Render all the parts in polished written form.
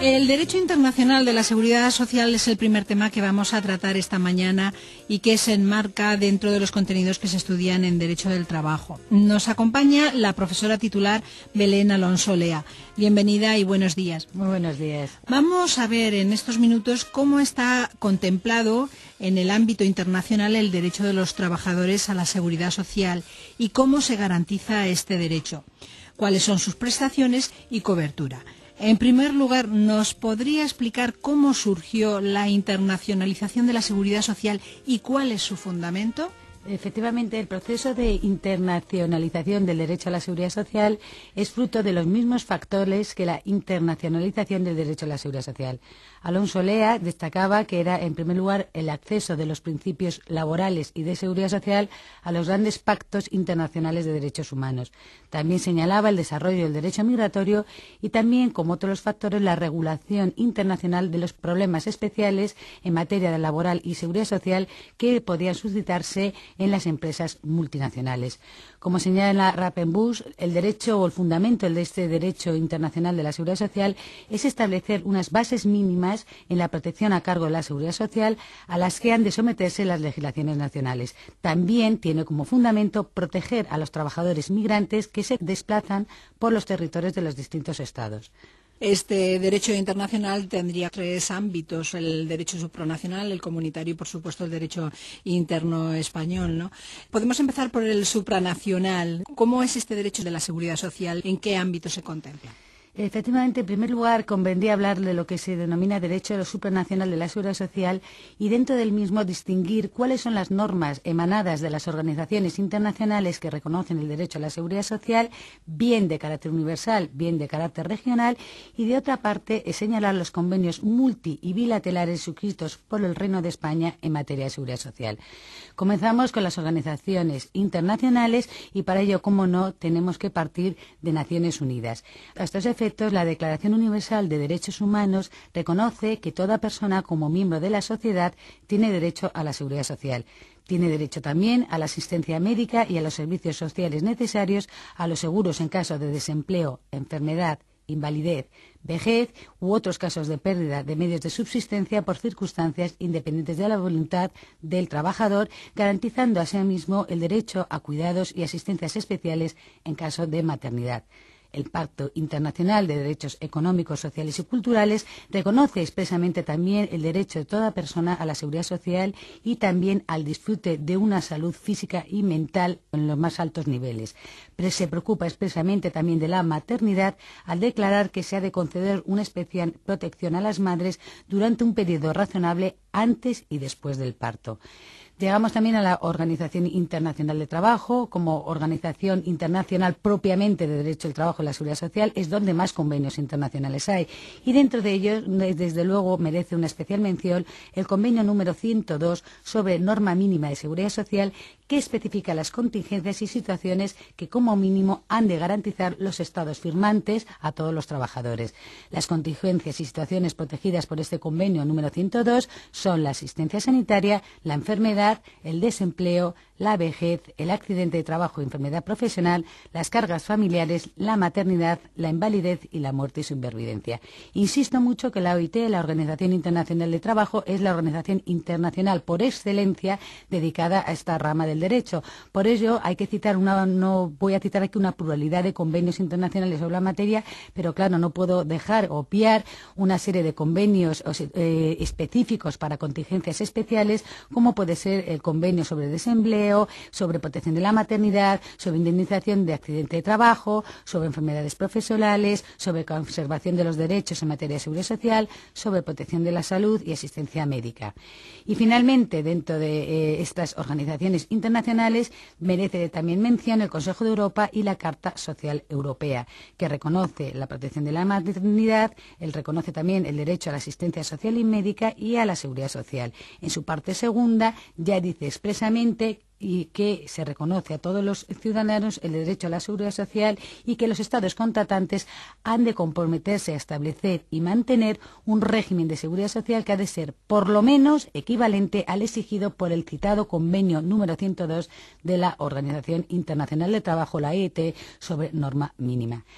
El derecho internacional de la seguridad social es el primer tema que vamos a tratar esta mañana y que se enmarca dentro de los contenidos que se estudian en Derecho del Trabajo. Nos acompaña la profesora titular Belén Alonso Lea. Bienvenida y buenos días. Muy buenos días. Vamos a ver en estos minutos cómo está contemplado en el ámbito internacional el derecho de los trabajadores a la seguridad social y cómo se garantiza este derecho, cuáles son sus prestaciones y cobertura. En primer lugar, ¿nos podría explicar cómo surgió la internacionalización de la seguridad social y cuál es su fundamento? Efectivamente, el proceso de internacionalización del derecho a la seguridad social es fruto de los mismos factores que la internacionalización del derecho a la seguridad social. Alonso Lea destacaba que era, en primer lugar, el acceso de los principios laborales y de seguridad social a los grandes pactos internacionales de derechos humanos. También señalaba el desarrollo del derecho migratorio y también, como otros factores, la regulación internacional de los problemas especiales en materia de laboral y seguridad social que podían suscitarse en las empresas multinacionales. Como señala Rappenbush, el derecho o el fundamento de este derecho internacional de la seguridad social es establecer unas bases mínimas en la protección a cargo de la seguridad social a las que han de someterse las legislaciones nacionales. También tiene como fundamento proteger a los trabajadores migrantes que se desplazan por los territorios de los distintos estados. Este derecho internacional tendría tres ámbitos: el derecho supranacional, el comunitario y, por supuesto, el derecho interno español, ¿no? Podemos empezar por el supranacional. ¿Cómo es este derecho de la seguridad social? ¿En qué ámbito se contempla? Efectivamente, en primer lugar, convendría hablar de lo que se denomina derecho supranacional de la seguridad social y dentro del mismo distinguir cuáles son las normas emanadas de las organizaciones internacionales que reconocen el derecho a la seguridad social, bien de carácter universal, bien de carácter regional, y de otra parte señalar los convenios multi y bilaterales suscritos por el Reino de España en materia de seguridad social. Comenzamos con las organizaciones internacionales y para ello, como no, tenemos que partir de Naciones Unidas. A estos efectos, la Declaración Universal de Derechos Humanos reconoce que toda persona como miembro de la sociedad tiene derecho a la seguridad social. Tiene derecho también a la asistencia médica y a los servicios sociales necesarios, a los seguros en caso de desempleo, enfermedad, invalidez, vejez u otros casos de pérdida de medios de subsistencia por circunstancias independientes de la voluntad del trabajador, garantizando asimismo el derecho a cuidados y asistencias especiales en caso de maternidad. El Pacto Internacional de Derechos Económicos, Sociales y Culturales reconoce expresamente también el derecho de toda persona a la seguridad social y también al disfrute de una salud física y mental en los más altos niveles. Pero se preocupa expresamente también de la maternidad al declarar que se ha de conceder una especial protección a las madres durante un periodo razonable antes y después del parto. Llegamos también a la Organización Internacional de Trabajo. Como organización internacional propiamente de derecho del trabajo y la seguridad social, es donde más convenios internacionales hay. Y dentro de ellos, desde luego, merece una especial mención el convenio número 102 sobre norma mínima de seguridad social, que especifica las contingencias y situaciones que como mínimo han de garantizar los estados firmantes a todos los trabajadores. Las contingencias y situaciones protegidas por este convenio número 102 son la asistencia sanitaria, la enfermedad, el desempleo, la vejez, el accidente de trabajo y enfermedad profesional, las cargas familiares, la maternidad, la invalidez y la muerte y supervivencia. Insisto mucho que la OIT, la Organización Internacional de Trabajo, es la organización internacional por excelencia dedicada a esta rama del derecho. Por ello hay que citar no voy a citar aquí una pluralidad de convenios internacionales sobre la materia, pero claro, no puedo dejar o obviar una serie de convenios específicos para contingencias especiales, como puede ser el convenio sobre desempleo, sobre protección de la maternidad, sobre indemnización de accidente de trabajo, sobre enfermedades profesionales, sobre conservación de los derechos en materia de seguridad social, sobre protección de la salud y asistencia médica. Y finalmente, dentro de estas organizaciones internacionales, merece también mención el Consejo de Europa y la Carta Social Europea, que reconoce la protección de la maternidad, reconoce también el derecho a la asistencia social y médica y a la seguridad social. En su parte segunda ya dice expresamente y que se reconoce a todos los ciudadanos el derecho a la seguridad social y que los estados contratantes han de comprometerse a establecer y mantener un régimen de seguridad social que ha de ser por lo menos equivalente al exigido por el citado convenio número 102 de la Organización Internacional de Trabajo, la OIT, sobre norma mínima.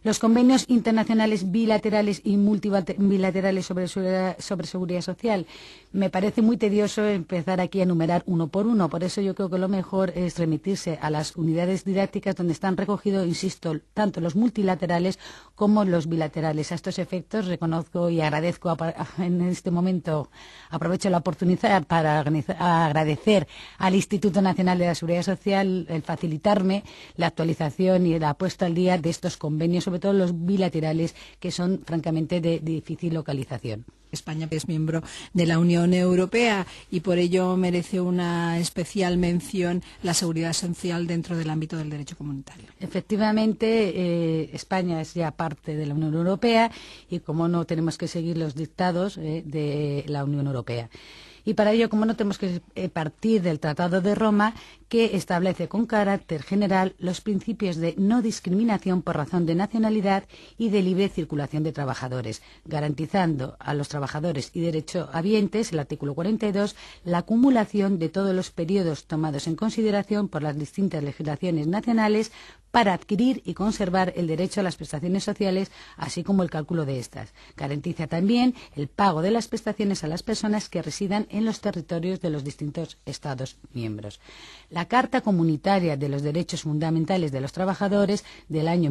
Los convenios internacionales bilaterales y multilaterales sobre seguridad social. Me parece muy tedioso empezar aquí a enumerar uno por uno. Por eso yo creo que lo mejor es remitirse a las unidades didácticas donde están recogidos, insisto, tanto los multilaterales como los bilaterales. A estos efectos reconozco y agradezco en este momento, aprovecho la oportunidad para agradecer al Instituto Nacional de la Seguridad Social el facilitarme la actualización y la puesta al día de estos convenios, sobre todo los bilaterales, que son francamente de difícil localización. España es miembro de la Unión Europea y por ello merece una especial mención la seguridad social dentro del ámbito del derecho comunitario. Efectivamente, España es ya parte de la Unión Europea y, como no, tenemos que seguir los dictados de la Unión Europea. Y para ello, como no, tenemos que partir del Tratado de Roma, que establece con carácter general los principios de no discriminación por razón de nacionalidad y de libre circulación de trabajadores, garantizando a los trabajadores y derechohabientes, el artículo 42, la acumulación de todos los periodos tomados en consideración por las distintas legislaciones nacionales para adquirir y conservar el derecho a las prestaciones sociales, así como el cálculo de estas. Garantiza también el pago de las prestaciones a las personas que residan en los territorios de los distintos Estados miembros. La Carta Comunitaria de los Derechos Fundamentales de los Trabajadores del año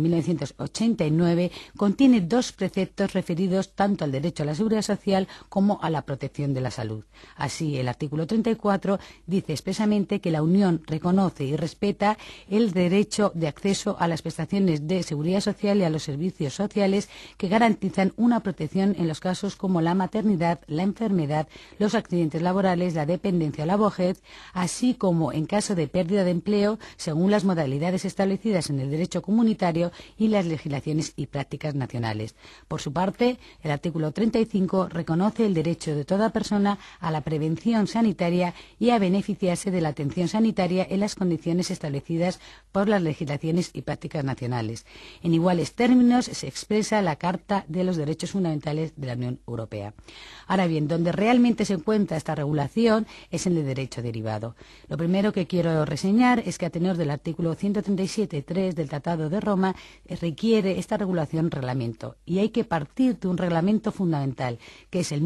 1989 contiene dos preceptos referidos tanto al derecho a la seguridad social como a la protección de la salud. Así, el artículo 34 dice expresamente que la Unión reconoce y respeta el derecho de acceso a las prestaciones de seguridad social y a los servicios sociales que garantizan una protección en los casos como la maternidad, la enfermedad, los accidentes laborales, la dependencia o la vejez, así como en caso de pérdida de empleo, según las modalidades establecidas en el derecho comunitario y las legislaciones y prácticas nacionales. Por su parte, el artículo 35 reconoce el derecho de toda persona a la prevención sanitaria y a beneficiarse de la atención sanitaria en las condiciones establecidas por las legislaciones y prácticas nacionales. En iguales términos se expresa la Carta de los Derechos Fundamentales de la Unión Europea. Ahora bien, donde realmente se encuentra esta regulación es en el derecho derivado. Lo primero que quiero reseñar es que, a tenor del artículo 137.3 del Tratado de Roma, requiere esta regulación reglamento, y hay que partir de un reglamento fundamental, que es el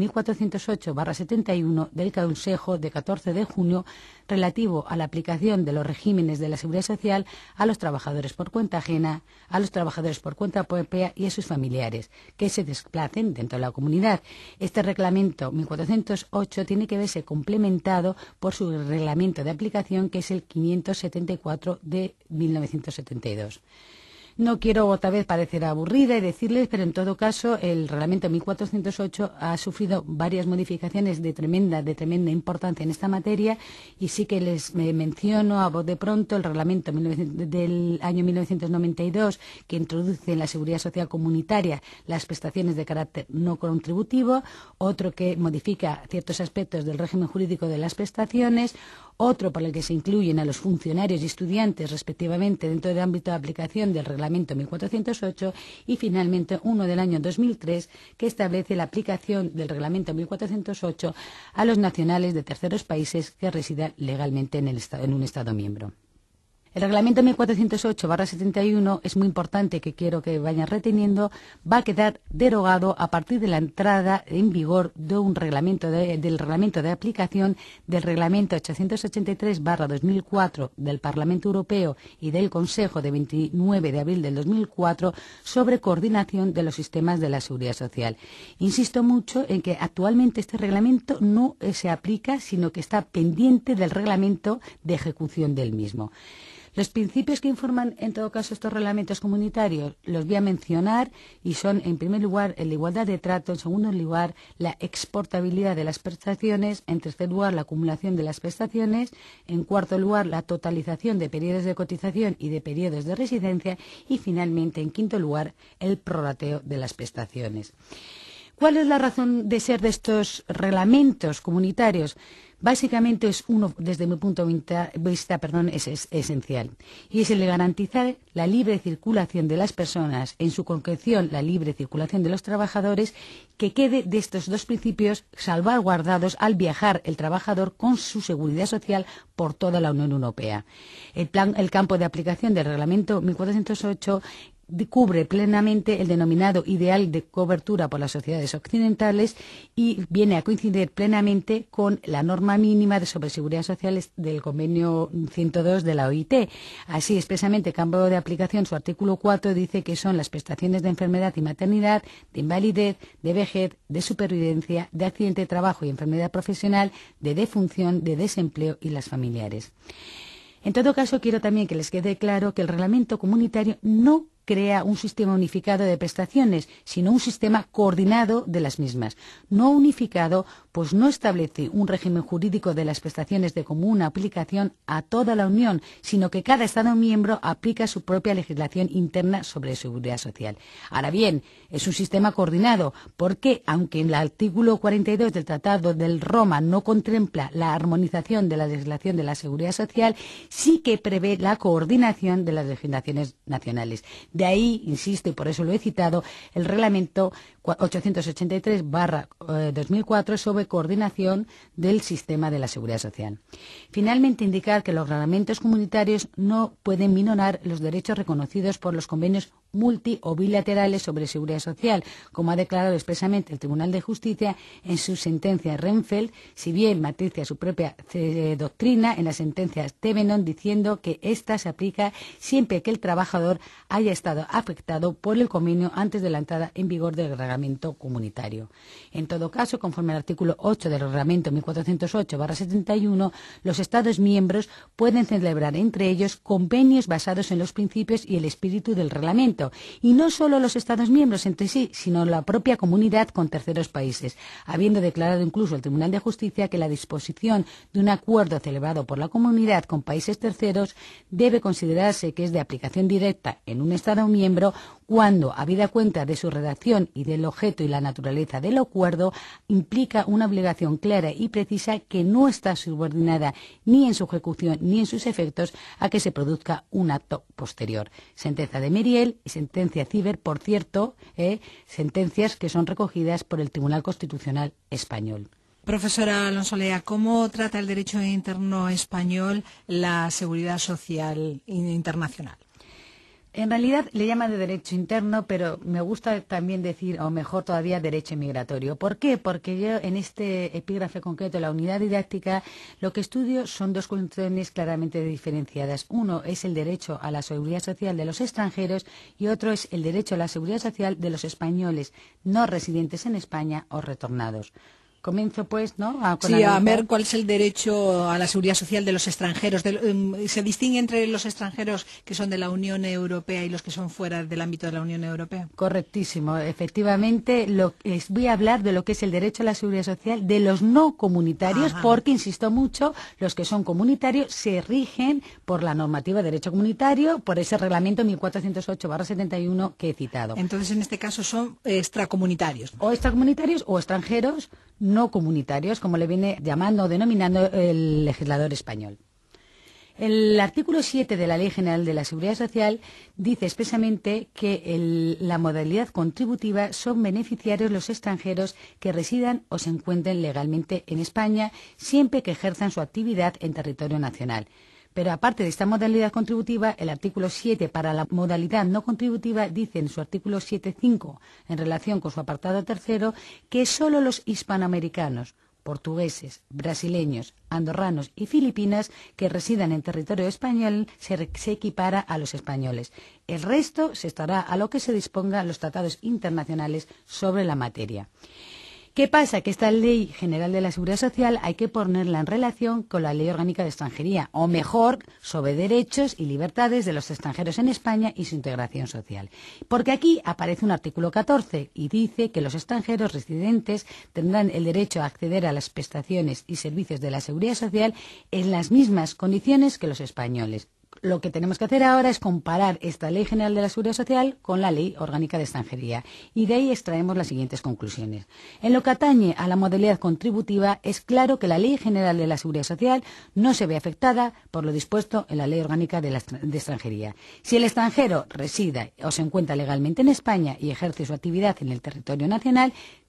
1408/71 del Consejo de 14 de junio, relativo a la aplicación de los regímenes de la seguridad social a los trabajadores por cuenta ajena, a los trabajadores por cuenta propia y a sus familiares, que se desplacen dentro de la comunidad. Este reglamento 1408 tiene que verse complementado por su reglamento de aplicación, que es el 574 de 1972. No quiero otra vez parecer aburrida y decirles, pero en todo caso el reglamento 1408 ha sufrido varias modificaciones de tremenda importancia en esta materia, y sí que les menciono a voz de pronto el reglamento del año 1992, que introduce en la seguridad social comunitaria las prestaciones de carácter no contributivo, otro que modifica ciertos aspectos del régimen jurídico de las prestaciones, otro por el que se incluyen a los funcionarios y estudiantes respectivamente dentro del ámbito de aplicación del reglamento 1408, y finalmente uno del año 2003 que establece la aplicación del reglamento 1408 a los nacionales de terceros países que residan legalmente en un Estado miembro. El reglamento 1408/71 es muy importante, que quiero que vayan reteniendo, va a quedar derogado a partir de la entrada en vigor de un reglamento del reglamento de aplicación del reglamento 883/2004 del Parlamento Europeo y del Consejo de 29 de abril del 2004 sobre coordinación de los sistemas de la seguridad social. Insisto mucho en que actualmente este reglamento no se aplica, sino que está pendiente del reglamento de ejecución del mismo. Los principios que informan, en todo caso, estos reglamentos comunitarios los voy a mencionar, y son, en primer lugar, la igualdad de trato; en segundo lugar, la exportabilidad de las prestaciones; en tercer lugar, la acumulación de las prestaciones; en cuarto lugar, la totalización de periodos de cotización y de periodos de residencia; y finalmente, en quinto lugar, el prorrateo de las prestaciones. ¿Cuál es la razón de ser de estos reglamentos comunitarios? Básicamente es uno, desde mi punto de vista, es esencial, y es el de garantizar la libre circulación de las personas, en su concreción la libre circulación de los trabajadores, que quede de estos dos principios salvaguardados al viajar el trabajador con su seguridad social por toda la Unión Europea. El campo de aplicación del reglamento 1408 cubre plenamente el denominado ideal de cobertura por las sociedades occidentales y viene a coincidir plenamente con la norma mínima sobre seguridad social del convenio 102 de la OIT. Así, expresamente, campo de aplicación, su artículo 4 dice que son las prestaciones de enfermedad y maternidad, de invalidez, de vejez, de supervivencia, de accidente de trabajo y enfermedad profesional, de defunción, de desempleo y las familiares. En todo caso, quiero también que les quede claro que el reglamento comunitario no crea un sistema unificado de prestaciones, sino un sistema coordinado de las mismas. No unificado, pues no establece un régimen jurídico de las prestaciones de común aplicación a toda la Unión, sino que cada Estado miembro aplica su propia legislación interna sobre seguridad social. Ahora bien, es un sistema coordinado, porque aunque en el artículo 42 del Tratado del Roma no contempla la armonización de la legislación de la seguridad social, sí que prevé la coordinación de las legislaciones nacionales. De ahí, insisto, y por eso lo he citado, el reglamento 883/2004 sobre coordinación del sistema de la seguridad social. Finalmente, indicar que los reglamentos comunitarios no pueden minorar los derechos reconocidos por los convenios multi o bilaterales sobre seguridad social, como ha declarado expresamente el Tribunal de Justicia en su sentencia Renfeld, si bien matricia su propia doctrina en la sentencia Tevenon, diciendo que ésta se aplica siempre que el trabajador haya estado afectado por el convenio antes de la entrada en vigor del reglamento comunitario. En todo caso, conforme al artículo 8 del reglamento 1408/71, los Estados miembros pueden celebrar entre ellos convenios basados en los principios y el espíritu del reglamento, y no solo los Estados miembros entre sí, sino la propia comunidad con terceros países, habiendo declarado incluso el Tribunal de Justicia que la disposición de un acuerdo celebrado por la comunidad con países terceros debe considerarse que es de aplicación directa en un Estado miembro cuando, habida cuenta de su redacción y del objeto y la naturaleza del acuerdo, implica una obligación clara y precisa que no está subordinada ni en su ejecución ni en sus efectos a que se produzca un acto posterior. Sentencia de Meriel y sentencia Ciber, por cierto, sentencias que son recogidas por el Tribunal Constitucional español. Profesora Alonso Lea, ¿cómo trata el derecho interno español la seguridad social internacional? En realidad le llama de derecho interno, pero me gusta también decir, o mejor todavía, derecho migratorio. ¿Por qué? Porque yo en este epígrafe concreto, la unidad didáctica, lo que estudio son dos cuestiones claramente diferenciadas. Uno es el derecho a la seguridad social de los extranjeros y otro es el derecho a la seguridad social de los españoles no residentes en España o retornados. Comienzo, pues, ¿no? A ver cuál es el derecho a la seguridad social de los extranjeros. ¿Se distingue entre los extranjeros que son de la Unión Europea y los que son fuera del ámbito de la Unión Europea? Correctísimo. Efectivamente, voy a hablar de lo que es el derecho a la seguridad social de los no comunitarios, porque, insisto mucho, los que son comunitarios se rigen por la normativa de derecho comunitario, por ese reglamento 1408/71 que he citado. Entonces, en este caso, son extracomunitarios. O extracomunitarios o extranjeros no comunitarios, como le viene llamando o denominando el legislador español. El artículo 7 de la Ley General de la Seguridad Social dice expresamente que la modalidad contributiva son beneficiarios los extranjeros que residan o se encuentren legalmente en España, siempre que ejerzan su actividad en territorio nacional. Pero aparte de esta modalidad contributiva, el artículo 7 para la modalidad no contributiva dice en su artículo 7.5, en relación con su apartado tercero, que solo los hispanoamericanos, portugueses, brasileños, andorranos y filipinas que residan en territorio español se equipara a los españoles. El resto se estará a lo que se dispongan los tratados internacionales sobre la materia. ¿Qué pasa? Que esta Ley General de la Seguridad Social hay que ponerla en relación con la Ley Orgánica de Extranjería, o mejor, sobre derechos y libertades de los extranjeros en España y su integración social. Porque aquí aparece un artículo 14 y dice que los extranjeros residentes tendrán el derecho a acceder a las prestaciones y servicios de la Seguridad Social en las mismas condiciones que los españoles. Lo que tenemos que hacer ahora es comparar esta Ley General de la Seguridad Social con la Ley Orgánica de Extranjería y de ahí extraemos las siguientes conclusiones. En lo que atañe a la modalidad contributiva, es claro que la Ley General de la Seguridad Social no se ve afectada por lo dispuesto en la Ley Orgánica de Extranjería. Si el extranjero resida o se encuentra legalmente en España y ejerce su actividad en el territorio nacional,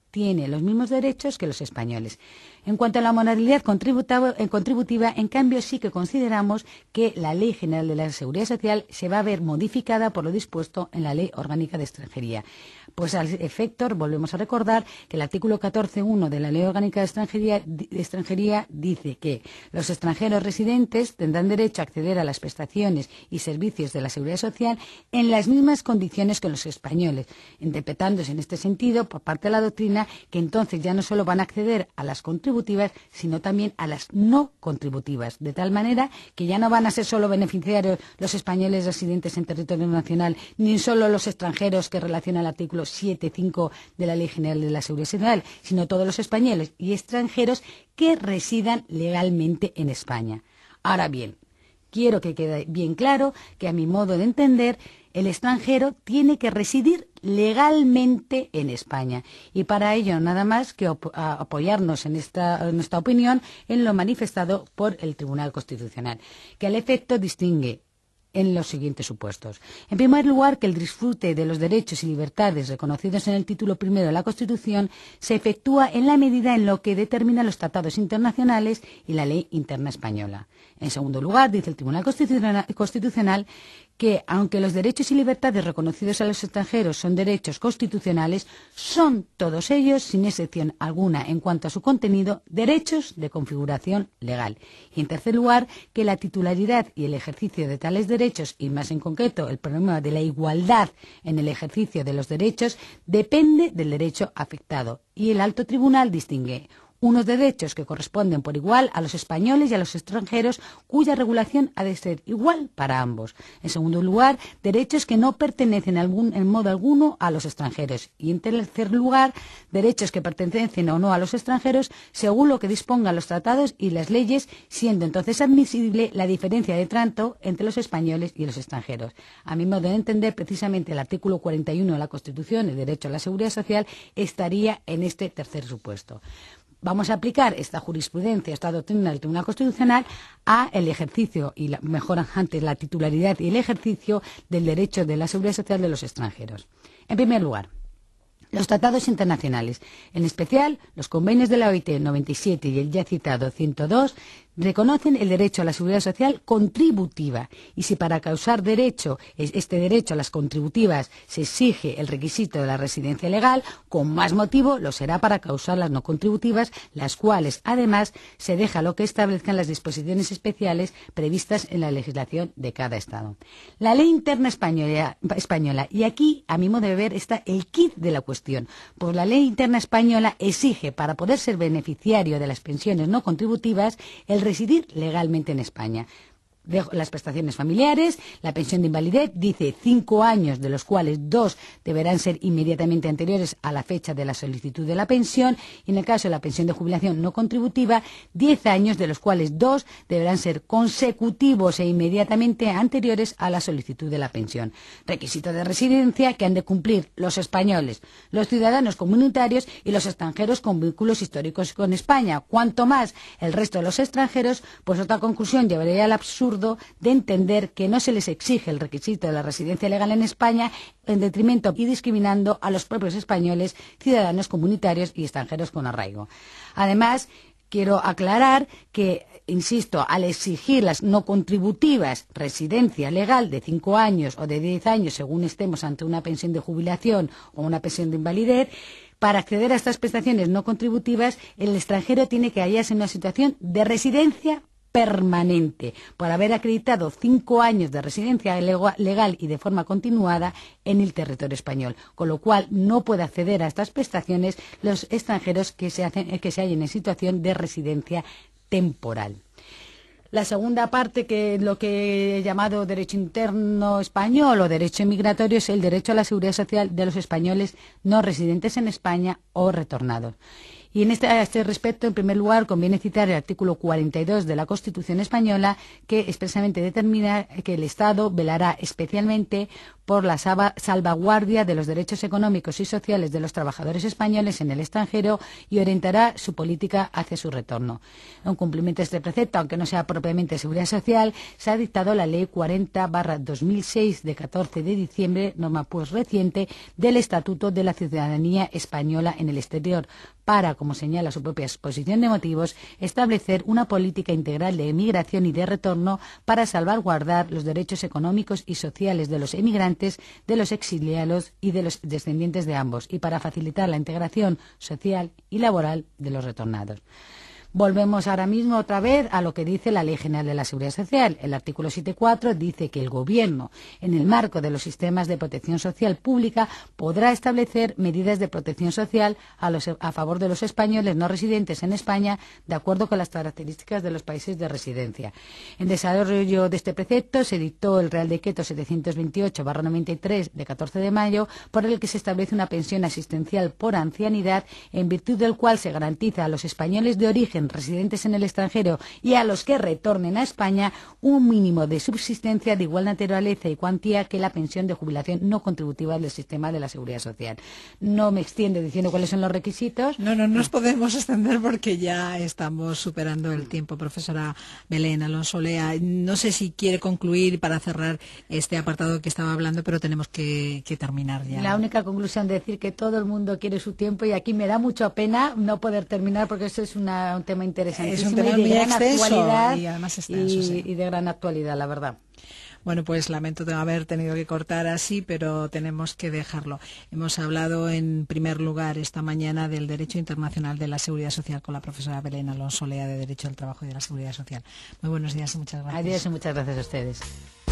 tiene los mismos derechos que los españoles. En cuanto a la modalidad contributiva, en cambio, sí que consideramos que la Ley General de la Seguridad Social se va a ver modificada por lo dispuesto en la Ley Orgánica de Extranjería. Pues al efecto, volvemos a recordar que el artículo 14.1 de la Ley Orgánica de Extranjería dice que los extranjeros residentes tendrán derecho a acceder a las prestaciones y servicios de la Seguridad Social en las mismas condiciones que los españoles, interpretándose en este sentido por parte de la doctrina que entonces ya no solo van a acceder a las contributivas, sino también a las no contributivas, de tal manera que ya no van a ser solo beneficiarios los españoles residentes en territorio nacional, ni solo los extranjeros que relaciona el artículo 7.5 de la Ley General de la Seguridad Social, sino todos los españoles y extranjeros que residan legalmente en España. Ahora bien, quiero que quede bien claro que, a mi modo de entender, el extranjero tiene que residir legalmente en España, y para ello nada más que apoyarnos en nuestra opinión en lo manifestado por el Tribunal Constitucional, que al efecto distingue en los siguientes supuestos. En primer lugar, que el disfrute de los derechos y libertades reconocidos en el título primero de la Constitución se efectúa en la medida en lo que determinan los tratados internacionales y la ley interna española. En segundo lugar, dice el Tribunal Constitucional que, aunque los derechos y libertades reconocidos a los extranjeros son derechos constitucionales, son todos ellos, sin excepción alguna en cuanto a su contenido, derechos de configuración legal. Y, en tercer lugar, que la titularidad y el ejercicio de tales derechos, y más en concreto el problema de la igualdad en el ejercicio de los derechos, depende del derecho afectado. Y el Alto Tribunal distingue unos derechos que corresponden por igual a los españoles y a los extranjeros, cuya regulación ha de ser igual para ambos. En segundo lugar, derechos que no pertenecen en modo alguno a los extranjeros. Y en tercer lugar, derechos que pertenecen o no a los extranjeros según lo que dispongan los tratados y las leyes, siendo entonces admisible la diferencia de trato entre los españoles y los extranjeros. A mi modo de entender, precisamente el artículo 41 de la Constitución, el derecho a la seguridad social, estaría en este tercer supuesto. Vamos a aplicar esta jurisprudencia, esta doctrina del Tribunal Constitucional a el ejercicio y mejor antes la titularidad y el ejercicio del derecho de la seguridad social de los extranjeros. En primer lugar, los tratados internacionales, en especial los convenios de la OIT 97 y el ya citado 102, reconocen el derecho a la seguridad social contributiva, y si para causar este derecho a las contributivas se exige el requisito de la residencia legal, con más motivo lo será para causar las no contributivas, las cuales además se deja lo que establezcan las disposiciones especiales previstas en la legislación de cada Estado. La ley interna española, y aquí a mi modo de ver está el quid de la cuestión, pues la ley interna española exige, para poder ser beneficiario de las pensiones no contributivas, el residir legalmente en España. Las prestaciones familiares, la pensión de invalidez, dice 5 años, de los cuales 2 deberán ser inmediatamente anteriores a la fecha de la solicitud de la pensión, y en el caso de la pensión de jubilación no contributiva, 10 años, de los cuales 2 deberán ser consecutivos e inmediatamente anteriores a la solicitud de la pensión. Requisito de residencia que han de cumplir los españoles, los ciudadanos comunitarios y los extranjeros con vínculos históricos con España. Cuanto más el resto de los extranjeros, pues otra conclusión llevaría al absurdo de entender que no se les exige el requisito de la residencia legal en España en detrimento y discriminando a los propios españoles, ciudadanos comunitarios y extranjeros con arraigo. Además, quiero aclarar que, insisto, al exigir las no contributivas residencia legal de 5 años o de 10 años, según estemos ante una pensión de jubilación o una pensión de invalidez, para acceder a estas prestaciones no contributivas, el extranjero tiene que hallarse en una situación de residencia permanente, por haber acreditado 5 años de residencia legal y de forma continuada en el territorio español, con lo cual no puede acceder a estas prestaciones los extranjeros que se hallen en situación de residencia temporal. La segunda parte, que lo que he llamado derecho interno español o derecho migratorio, es el derecho a la seguridad social de los españoles no residentes en España o retornados. Y a este respecto, en primer lugar, conviene citar el artículo 42 de la Constitución española, que expresamente determina que el Estado velará especialmente por la salvaguardia de los derechos económicos y sociales de los trabajadores españoles en el extranjero y orientará su política hacia su retorno. En cumplimiento de este precepto, aunque no sea propiamente seguridad social, se ha dictado la Ley 40/2006 de 14 de diciembre, norma pues reciente, del Estatuto de la Ciudadanía Española en el exterior, para, como señala su propia exposición de motivos, establecer una política integral de emigración y de retorno para salvaguardar los derechos económicos y sociales de los emigrantes, de los exiliados y de los descendientes de ambos, y para facilitar la integración social y laboral de los retornados. Volvemos ahora mismo otra vez a lo que dice la Ley General de la Seguridad Social. El artículo 7.4 dice que el Gobierno, en el marco de los sistemas de protección social pública, podrá establecer medidas de protección social a favor de los españoles no residentes en España, de acuerdo con las características de los países de residencia. En desarrollo de este precepto se dictó el Real Decreto 728/93 de 14 de mayo, por el que se establece una pensión asistencial por ancianidad, en virtud del cual se garantiza a los españoles de origen residentes en el extranjero y a los que retornen a España un mínimo de subsistencia de igual naturaleza y cuantía que la pensión de jubilación no contributiva del sistema de la Seguridad Social. No me extiendo diciendo cuáles son los requisitos. No nos podemos extender porque ya estamos superando el tiempo. Profesora Belén Alonso Olea, no sé si quiere concluir para cerrar este apartado que estaba hablando, pero tenemos que terminar ya. La única conclusión es decir que todo el mundo quiere su tiempo, y aquí me da mucha pena no poder terminar porque eso es un tema interesantísimo, es un tema y de muy gran extenso actualidad, y además extenso, sí. Y de gran actualidad, la verdad. Bueno, pues lamento haber tenido que cortar así, pero tenemos que dejarlo. Hemos hablado en primer lugar esta mañana del Derecho Internacional de la Seguridad Social con la profesora Belén Alonso Olea, de Derecho al Trabajo y de la Seguridad Social. Muy buenos días y muchas gracias. Adiós y muchas gracias a ustedes.